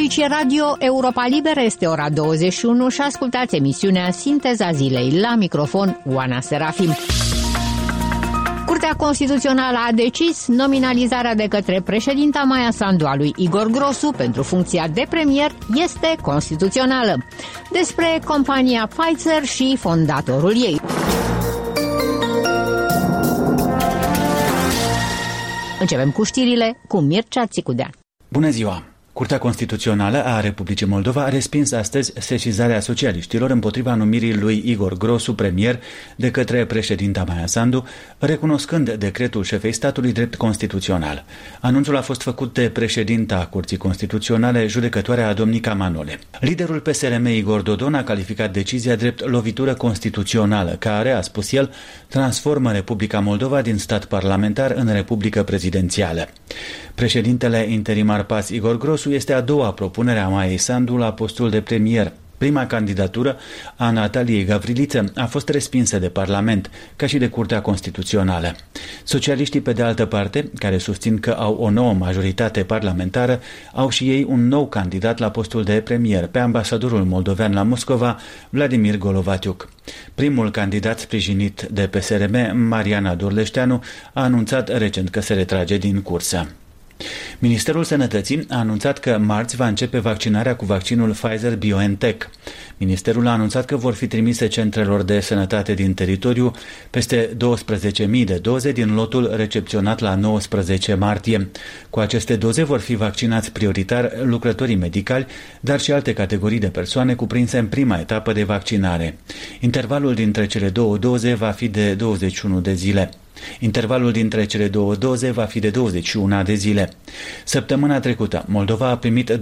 Aici e Radio Europa Liberă, este ora 21 și ascultați emisiunea Sinteza Zilei. La microfon, Oana Serafim. Curtea Constituțională a decis nominalizarea de către președinta Maia Sandu a lui Igor Grosu pentru funcția de premier este constituțională. Despre compania Pfizer și fondatorul ei. Începem cu știrile cu Mircea Țicudean. Bună ziua! Curtea Constituțională a Republicii Moldova a respins astăzi sesizarea socialiștilor împotriva numirii lui Igor Grosu premier de către președinta Maia Sandu, recunoscând decretul șefei statului drept constituțional. Anunțul a fost făcut de președinta Curții Constituționale, judecătoarea Domnica Manole. Liderul PSRM Igor Dodon a calificat decizia drept lovitură constituțională, care, a spus el, transformă Republica Moldova din stat parlamentar în republică prezidențială. Președintele interimar PAS Igor Grosu este a doua propunere a Maiei Sandu la postul de premier. Prima candidatură, a Nataliei Gavriliță, a fost respinsă de Parlament, ca și de Curtea Constituțională. Socialiștii, pe de altă parte, care susțin că au o nouă majoritate parlamentară, au și ei un nou candidat la postul de premier, pe ambasadorul moldovean la Moscova, Vladimir Golovatiuc. Primul candidat sprijinit de PSRM, Mariana Dorleșteanu, a anunțat recent că se retrage din cursă. Ministerul Sănătății a anunțat că marți va începe vaccinarea cu vaccinul Pfizer-BioNTech. Ministerul a anunțat că vor fi trimise centrelor de sănătate din teritoriu peste 12.000 de doze din lotul recepționat la 19 martie. Cu aceste doze vor fi vaccinați prioritar lucrătorii medicali, dar și alte categorii de persoane cuprinse în prima etapă de vaccinare. Intervalul dintre cele două doze va fi de 21 de zile. Intervalul dintre cele două doze va fi de 21 de zile. Săptămâna trecută, Moldova a primit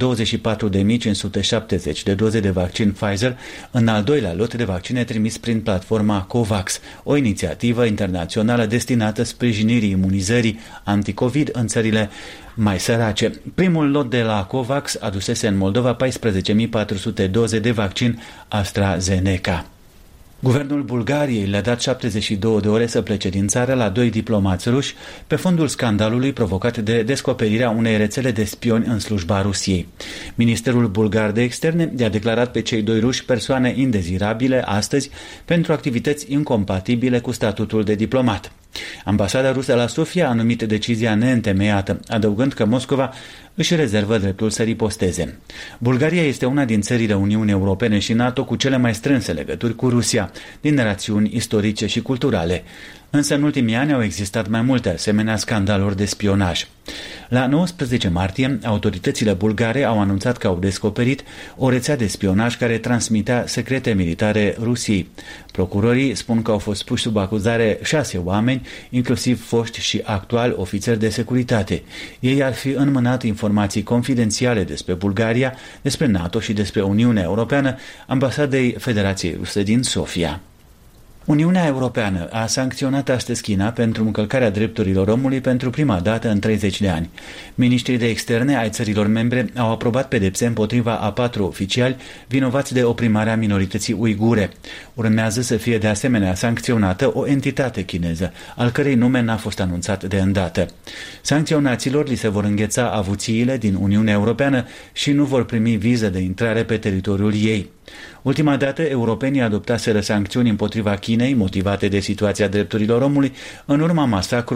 24.570 de doze de vaccin Pfizer în al doilea lot de vaccine trimis prin platforma COVAX, o inițiativă internațională destinată sprijinirii imunizării anticovid în țările mai sărace. Primul lot de la COVAX adusese în Moldova 14.400 doze de vaccin AstraZeneca. Guvernul Bulgariei le-a dat 72 de ore să plece din țară la doi diplomați ruși pe fondul scandalului provocat de descoperirea unei rețele de spioni în slujba Rusiei. Ministerul bulgar de externe i-a declarat pe cei doi ruși persoane indezirabile astăzi pentru activități incompatibile cu statutul de diplomat. Ambasada rusă la Sofia a numit decizia neîntemeiată, adăugând că Moscova își rezervă dreptul să riposteze. Bulgaria este una din țările Uniunii Europene și NATO cu cele mai strânse legături cu Rusia, din rațiuni istorice și culturale. Însă în ultimii ani au existat mai multe asemenea scandaluri de spionaj. La 19 martie, autoritățile bulgare au anunțat că au descoperit o rețea de spionaj care transmitea secrete militare Rusiei. Procurorii spun că au fost puși sub acuzare 6 oameni, inclusiv foști și actuali ofițeri de securitate. Ei ar fi înmânat informații confidențiale despre Bulgaria, despre NATO și despre Uniunea Europeană, ambasadei Federației Ruse din Sofia. Uniunea Europeană a sancționat astăzi China pentru încălcarea drepturilor omului pentru prima dată în 30 de ani. Ministrii de externe ai țărilor membre au aprobat pedepse împotriva a 4 oficiali vinovați de oprimarea minorității uigure. Urmează să fie de asemenea sancționată o entitate chineză, al cărei nume n-a fost anunțat de îndată. Sancționaților li se vor îngheța avuțiile din Uniunea Europeană și nu vor primi viză de intrare pe teritoriul ei. Ultima dată, europenii adoptaseră sancțiuni împotriva Chinei, motivate de situația drepturilor omului, în urma masacrului